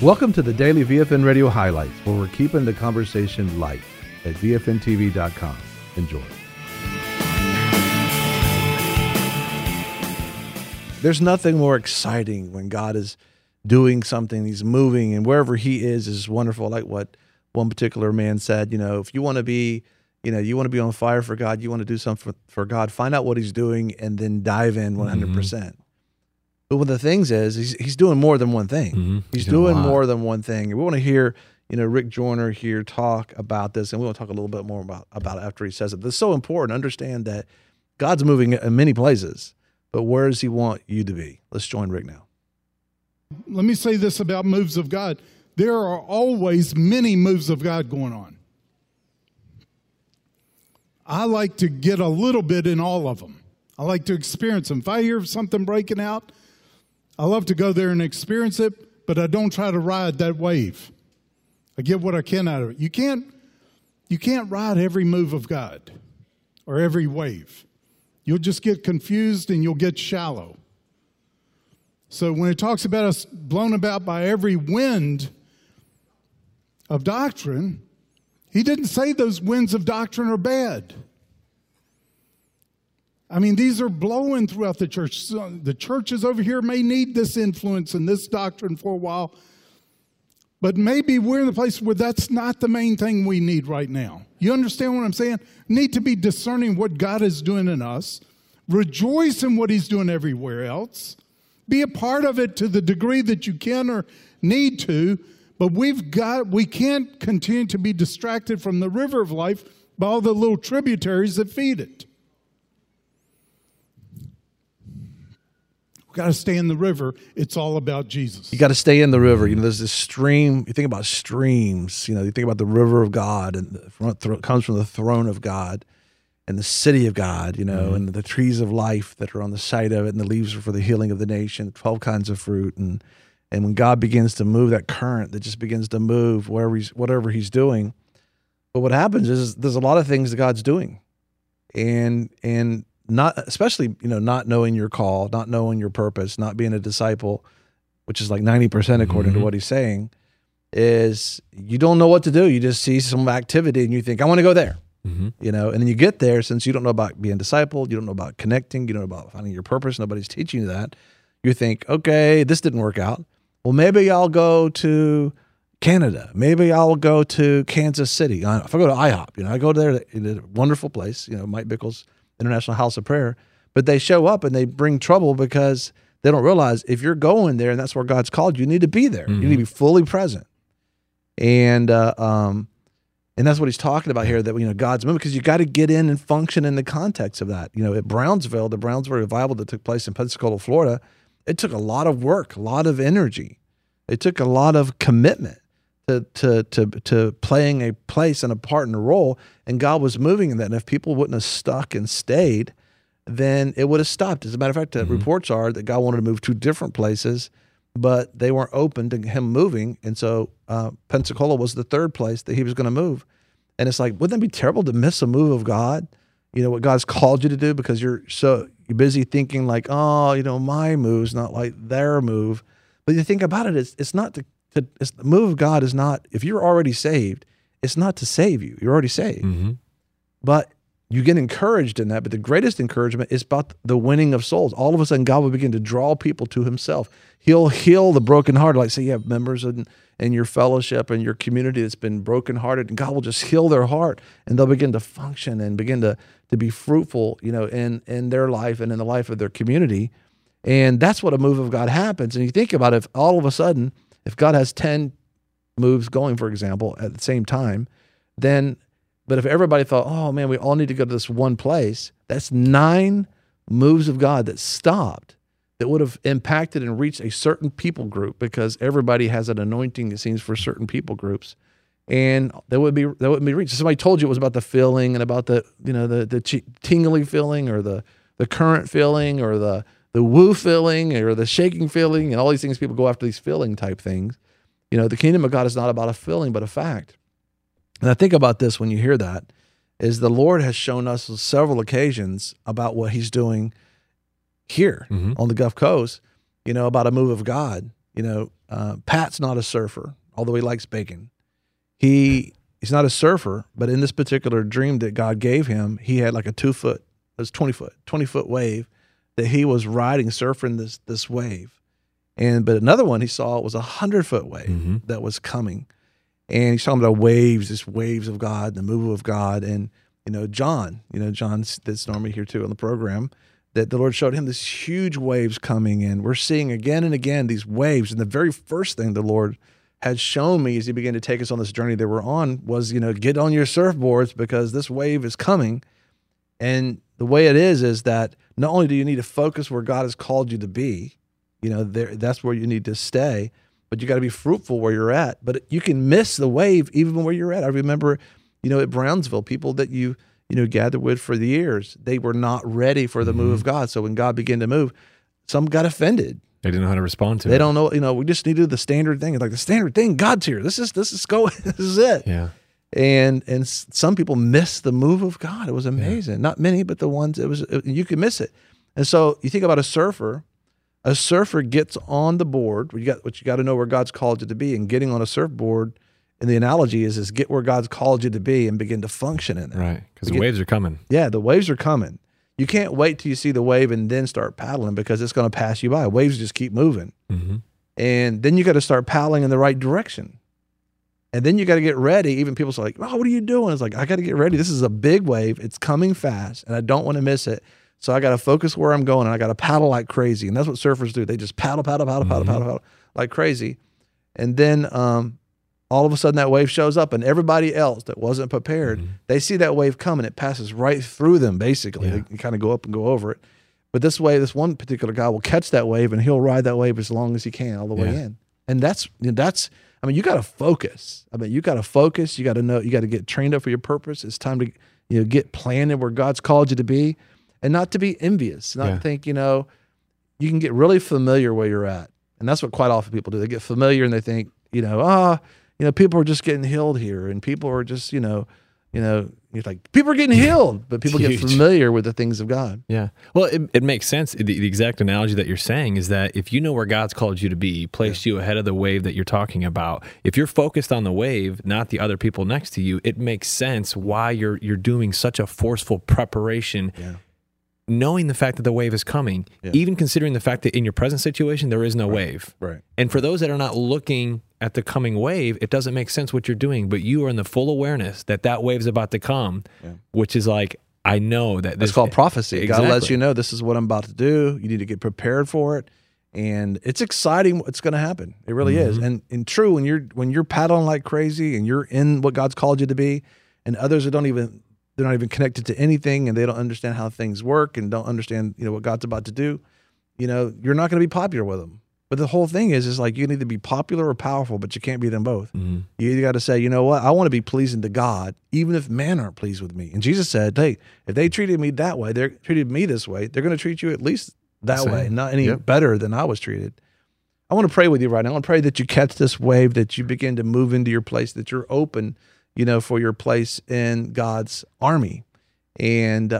Welcome to the Daily VFN Radio Highlights, where we're keeping the conversation light at VFNTV.com. Enjoy. There's nothing more exciting when God is doing something, he's moving, and wherever he is wonderful. Like what one particular man said, if you want to be, you want to be on fire for God, you want to do something for God, find out what he's doing and then dive in 100%. Mm-hmm. But one of the things is he's doing more than one thing. Mm-hmm. He's doing more than one thing. And we want to hear, Rick Joyner here talk about this, and we want to talk a little bit more about it after he says it. But it's so important. Understand that God's moving in many places, but where does he want you to be? Let's join Rick now. Let me say this about moves of God. There are always many moves of God going on. I like to get a little bit in all of them. I like to experience them. If I hear something breaking out, I love to go there and experience it, but I don't try to ride that wave. I get what I can out of it. You can't ride every move of God or every wave. You'll just get confused and you'll get shallow. So when it talks about us blown about by every wind of doctrine, he didn't say those winds of doctrine are bad. I mean, these are blowing throughout the church. So the churches over here may need this influence and this doctrine for a while, but maybe we're in the place where that's not the main thing we need right now. You understand what I'm saying? Need to be discerning what God is doing in us, rejoice in what he's doing everywhere else, be a part of it to the degree that you can or need to, but we can't continue to be distracted from the river of life by all the little tributaries that feed it. We've got to stay in the river. It's all about Jesus. You got to stay in the river. There's this stream. You think about streams. You think about the river of God, and it comes from the throne of God and the city of God, and the trees of life that are on the side of it, and the leaves are for the healing of the nation, 12 kinds of fruit. And when God begins to move that current, that just begins to move whatever he's doing. But what happens is there's a lot of things that God's doing. And not, especially, not knowing your call, not knowing your purpose, not being a disciple, which is like 90% according to what he's saying, is you don't know what to do. You just see some activity and you think, I want to go there, and then you get there, since you don't know about being discipled, you don't know about connecting, you don't know about finding your purpose, nobody's teaching you that. You think, okay, this didn't work out. Well, maybe I'll go to Canada. Maybe I'll go to Kansas City. If I go to IHOP, I go there, it's a wonderful place, Mike Bickle's International House of Prayer, but they show up and they bring trouble because they don't realize if you're going there and that's where God's called you, you need to be there. You need to be fully present. And that's what he's talking about here, that, God's moving, because you got to get in and function in the context of that. At Brownsville, the Brownsville revival that took place in Pensacola, Florida, it took a lot of work, a lot of energy. It took a lot of commitment to playing a place and a part and a role, and God was moving in that. And if people wouldn't have stuck and stayed, then it would have stopped. As a matter of fact, the reports are that God wanted to move to different places, but they weren't open to him moving. And so Pensacola was the third place that he was going to move. And it's like, wouldn't it be terrible to miss a move of God? What God's called you to do, because you're busy thinking like, my move's not like their move. But you think about it, it's not the move of God is not, if you're already saved, it's not to save you. You're already saved. But you get encouraged in that. But the greatest encouragement is about the winning of souls. All of a sudden, God will begin to draw people to himself. He'll heal the brokenhearted. Like, say you have members in your fellowship and your community that's been brokenhearted, and God will just heal their heart, and they'll begin to function and begin to be fruitful, in their life and in the life of their community. And that's what a move of God happens. And you think about it, if all of a sudden, if God has 10 moves going, for example, at the same time, but if everybody thought, oh man, we all need to go to this one place, that's 9 moves of God that stopped, that would have impacted and reached a certain people group, because everybody has an anointing, it seems, for certain people groups. And that wouldn't be reached. Somebody told you it was about the feeling and about the tingly feeling, or the current feeling, or the woo feeling, or the shaking feeling, and all these things. People go after these feeling type things. The kingdom of God is not about a feeling, but a fact. And I think about this when you hear that, is the Lord has shown us on several occasions about what he's doing here on the Gulf Coast, about a move of God. Pat's not a surfer, although he likes bacon. He's not a surfer, but in this particular dream that God gave him, he had like a 20-foot wave that he was riding, surfing this wave. But another one he saw was 100-foot wave that was coming. And he's talking about waves, these waves of God, the move of God. And, John that's normally here too on the program, that the Lord showed him this huge waves coming. And we're seeing again and again these waves. And the very first thing the Lord had shown me as he began to take us on this journey that we're on was, get on your surfboards because this wave is coming. And the way it is that not only do you need to focus where God has called you to be, that's where you need to stay, but you got to be fruitful where you're at. But you can miss the wave even where you're at. I remember, at Brownsville, people that you gathered with for the years, they were not ready for the move of God. So when God began to move, some got offended. They didn't know how to respond to it. They don't know, we just need to do the standard thing. It's like the standard thing, God's here. This is going, this is it. Yeah. And some people miss the move of God. It was amazing. Yeah. Not many, but the ones you could miss it. And so you think about a surfer gets on the board. You got to know where God's called you to be, and getting on a surfboard. And the analogy is get where God's called you to be and begin to function in it. Right, because the waves are coming. Yeah, the waves are coming. You can't wait till you see the wave and then start paddling because it's going to pass you by. Waves just keep moving. And then you got to start paddling in the right direction. And then you got to get ready. Even people say like, "Oh, what are you doing?" It's like, I got to get ready. This is a big wave. It's coming fast, and I don't want to miss it. So I got to focus where I'm going, and I got to paddle like crazy. And that's what surfers do. They just paddle like crazy. And then all of a sudden that wave shows up, and everybody else that wasn't prepared, they see that wave coming. It passes right through them, basically. Yeah. They kind of go up and go over it. But this one particular guy will catch that wave, and he'll ride that wave as long as he can all the way in. And that's you got to focus. You got to focus. You got to know, you got to get trained up for your purpose. It's time to get planted where God's called you to be, and not to be envious, not to think, you can get really familiar where you're at. And that's what quite often people do. They get familiar and they think, people are just getting healed here, and people are just, you're like, people are getting healed, but people get familiar with the things of God. Yeah. Well, it makes sense. The exact analogy that you're saying is that if you know where God's called you to be, placed you ahead of the wave that you're talking about, if you're focused on the wave, not the other people next to you, it makes sense why you're doing such a forceful preparation. Yeah. Knowing the fact that the wave is coming, even considering the fact that in your present situation, there is no wave. Right. And for those that are not looking at the coming wave, it doesn't make sense what you're doing, but you are in the full awareness that wave's about to come, which is like, I know that this... It's called prophecy. Exactly. God lets you know this is what I'm about to do. You need to get prepared for it. And it's exciting what's going to happen. It really is. And true, when you're paddling like crazy and you're in what God's called you to be, and others that they're not even connected to anything, and they don't understand how things work and don't understand, what God's about to do, you're not going to be popular with them. But the whole thing is like, you need to be popular or powerful, but you can't be them both. You either got to say, you know what, I want to be pleasing to God, even if men aren't pleased with me. And Jesus said, hey, if they treated me that way, they treated me this way, they're going to treat you at least that way, not any better than I was treated. I want to pray with you right now. I want to pray that you catch this wave, that you begin to move into your place, that you're open, for your place in God's army. And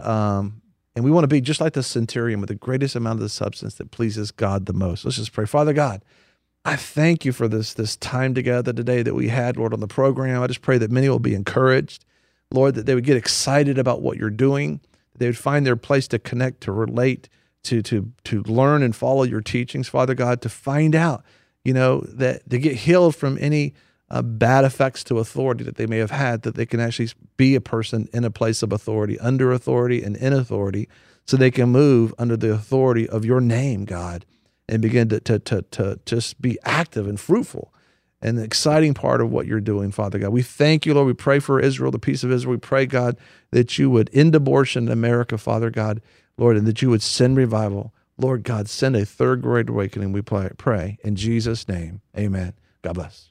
we want to be just like the centurion with the greatest amount of the substance that pleases God the most. Let's just pray. Father God, I thank you for this time together today that we had, Lord, on the program. I just pray that many will be encouraged, Lord, that they would get excited about what you're doing, that they would find their place to connect, to relate, to learn and follow your teachings, Father God, to find out, that they get healed from any bad effects to authority that they may have had, that they can actually be a person in a place of authority, under authority and in authority, so they can move under the authority of your name, God, and begin to just be active and fruitful. And the exciting part of what you're doing, Father God. We thank you, Lord. We pray for Israel, the peace of Israel. We pray, God, that you would end abortion in America, Father God, Lord, and that you would send revival. Lord God, send a third great awakening, we pray. In Jesus' name, amen. God bless.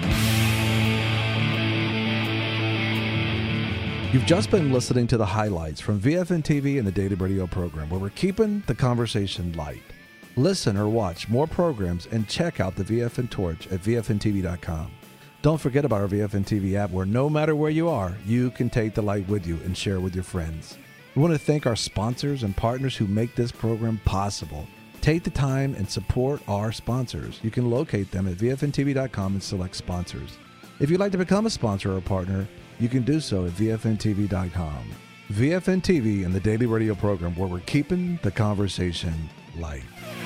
You've just been listening to the highlights from VFN TV and the Daily Radio program, where we're keeping the conversation light. Listen or watch more programs and check out the VFN Torch at VFNTV.com. Don't forget about our VFN TV app, where no matter where you are, you can take the light with you and share with your friends. We want to thank our sponsors and partners who make this program possible. Take the time and support our sponsors. You can locate them at vfntv.com and select sponsors. If you'd like to become a sponsor or a partner, you can do so at vfntv.com. VFN TV and the Daily Radio program, where we're keeping the conversation light.